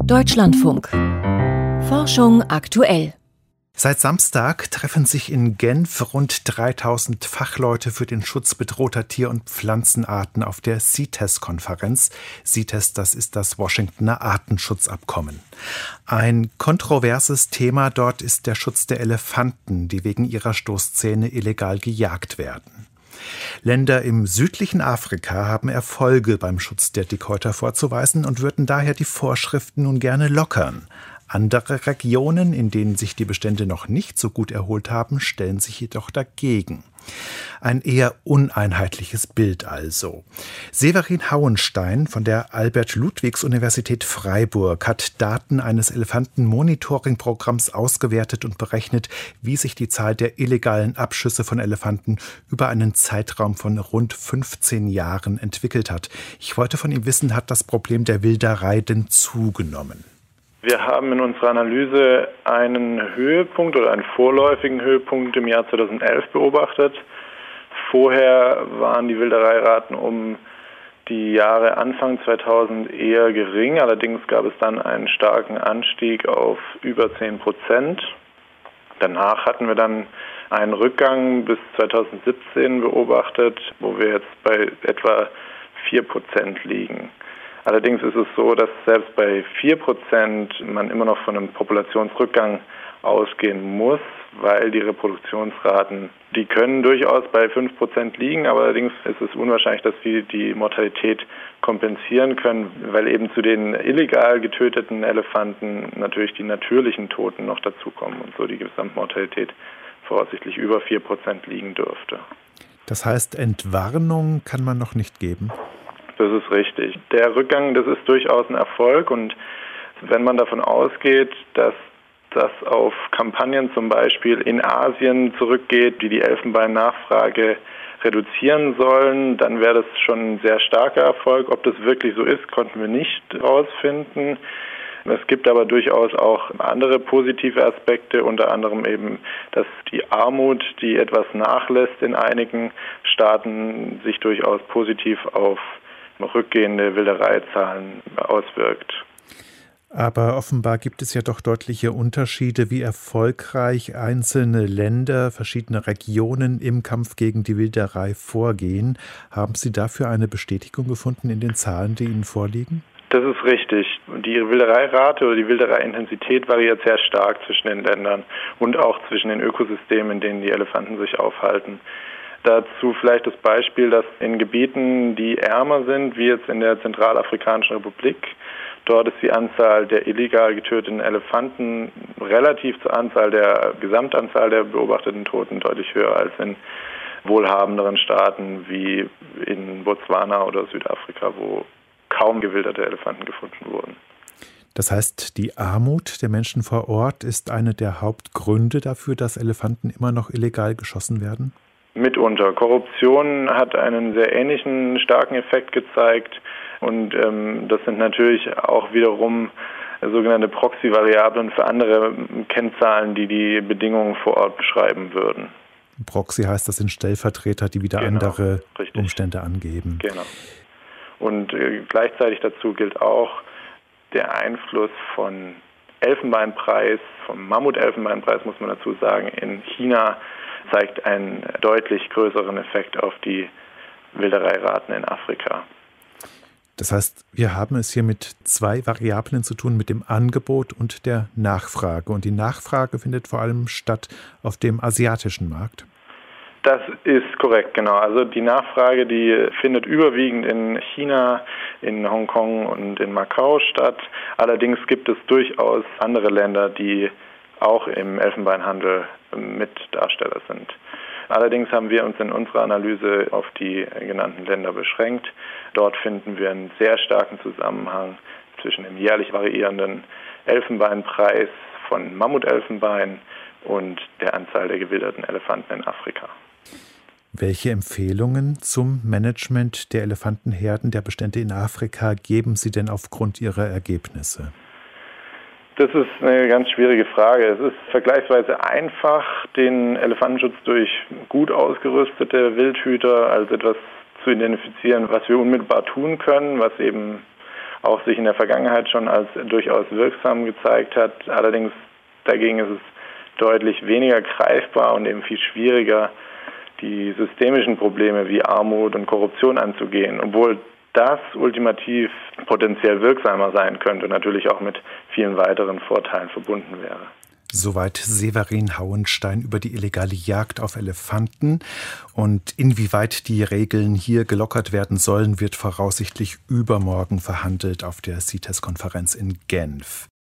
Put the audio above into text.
Deutschlandfunk. Forschung aktuell. Seit Samstag treffen sich in Genf rund 3000 Fachleute für den Schutz bedrohter Tier- und Pflanzenarten auf der CITES-Konferenz. CITES, das ist das Washingtoner Artenschutzabkommen. Ein kontroverses Thema dort ist der Schutz der Elefanten, die wegen ihrer Stoßzähne illegal gejagt werden. Länder im südlichen Afrika haben Erfolge beim Schutz der Dickhäuter vorzuweisen und würden daher die Vorschriften nun gerne lockern. Andere Regionen, in denen sich die Bestände noch nicht so gut erholt haben, stellen sich jedoch dagegen. Ein eher uneinheitliches Bild also. Severin Hauenstein von der Albert-Ludwigs-Universität Freiburg hat Daten eines Elefanten-Monitoring-Programms ausgewertet und berechnet, wie sich die Zahl der illegalen Abschüsse von Elefanten über einen Zeitraum von rund 15 Jahren entwickelt hat. Ich wollte von ihm wissen, hat das Problem der Wilderei denn zugenommen? Wir haben in unserer Analyse einen Höhepunkt oder einen vorläufigen Höhepunkt im Jahr 2011 beobachtet. Vorher waren die Wildereiraten um die Jahre Anfang 2000 eher gering. Allerdings gab es dann einen starken Anstieg auf über 10%. Danach hatten wir dann einen Rückgang bis 2017 beobachtet, wo wir jetzt bei etwa 4% liegen. Allerdings ist es so, dass selbst bei 4% man immer noch von einem Populationsrückgang ausgehen muss, weil die Reproduktionsraten, die können durchaus bei 5% liegen, aber allerdings ist es unwahrscheinlich, dass wir die Mortalität kompensieren können, weil eben zu den illegal getöteten Elefanten natürlich die natürlichen Toten noch dazukommen und so die Gesamtmortalität voraussichtlich über 4% liegen dürfte. Das heißt, Entwarnung kann man noch nicht geben? Das ist richtig. Der Rückgang, das ist durchaus ein Erfolg und wenn man davon ausgeht, dass das auf Kampagnen zum Beispiel in Asien zurückgeht, die die Elfenbeinnachfrage reduzieren sollen, dann wäre das schon ein sehr starker Erfolg. Ob das wirklich so ist, konnten wir nicht herausfinden. Es gibt aber durchaus auch andere positive Aspekte, unter anderem eben, dass die Armut, die etwas nachlässt in einigen Staaten, sich durchaus positiv auf rückgehende Wildereizahlen auswirkt. Aber offenbar gibt es ja doch deutliche Unterschiede, wie erfolgreich einzelne Länder, verschiedene Regionen im Kampf gegen die Wilderei vorgehen. Haben Sie dafür eine Bestätigung gefunden in den Zahlen, die Ihnen vorliegen? Das ist richtig. Die Wildereirate oder die Wildereiintensität variiert sehr stark zwischen den Ländern und auch zwischen den Ökosystemen, in denen die Elefanten sich aufhalten. Dazu vielleicht das Beispiel, dass in Gebieten, die ärmer sind, wie jetzt in der Zentralafrikanischen Republik, dort ist die Anzahl der illegal getöteten Elefanten relativ zur Gesamtanzahl der beobachteten Toten deutlich höher als in wohlhabenderen Staaten wie in Botswana oder Südafrika, wo kaum gewilderte Elefanten gefunden wurden. Das heißt, die Armut der Menschen vor Ort ist eine der Hauptgründe dafür, dass Elefanten immer noch illegal geschossen werden? Mitunter. Korruption hat einen sehr ähnlichen starken Effekt gezeigt und das sind natürlich auch wiederum sogenannte Proxy-Variablen für andere Kennzahlen, die die Bedingungen vor Ort beschreiben würden. Proxy heißt, das sind Stellvertreter, die wieder andere Umstände angeben. Genau. Und gleichzeitig dazu gilt auch der Einfluss von Elfenbeinpreis, vom Mammut-Elfenbeinpreis muss man dazu sagen, in China zeigt einen deutlich größeren Effekt auf die Wildereiraten in Afrika. Das heißt, wir haben es hier mit zwei Variablen zu tun, mit dem Angebot und der Nachfrage. Und die Nachfrage findet vor allem statt auf dem asiatischen Markt. Das ist korrekt, genau. Also die Nachfrage, die findet überwiegend in China, in Hongkong und in Macau statt. Allerdings gibt es durchaus andere Länder, die auch im Elfenbeinhandel Mitdarsteller sind. Allerdings haben wir uns in unserer Analyse auf die genannten Länder beschränkt. Dort finden wir einen sehr starken Zusammenhang zwischen dem jährlich variierenden Elfenbeinpreis von Mammutelfenbein und der Anzahl der gewilderten Elefanten in Afrika. Welche Empfehlungen zum Management der Elefantenherden der Bestände in Afrika geben Sie denn aufgrund Ihrer Ergebnisse? Das ist eine ganz schwierige Frage. Es ist vergleichsweise einfach, den Elefantenschutz durch gut ausgerüstete Wildhüter als etwas zu identifizieren, was wir unmittelbar tun können, was eben auch sich in der Vergangenheit schon als durchaus wirksam gezeigt hat. Allerdings dagegen ist es deutlich weniger greifbar und eben viel schwieriger, die systemischen Probleme wie Armut und Korruption anzugehen, obwohl das ultimativ potenziell wirksamer sein könnte und natürlich auch mit vielen weiteren Vorteilen verbunden wäre. Soweit Severin Hauenstein über die illegale Jagd auf Elefanten. Und inwieweit die Regeln hier gelockert werden sollen, wird voraussichtlich übermorgen verhandelt auf der CITES-Konferenz in Genf.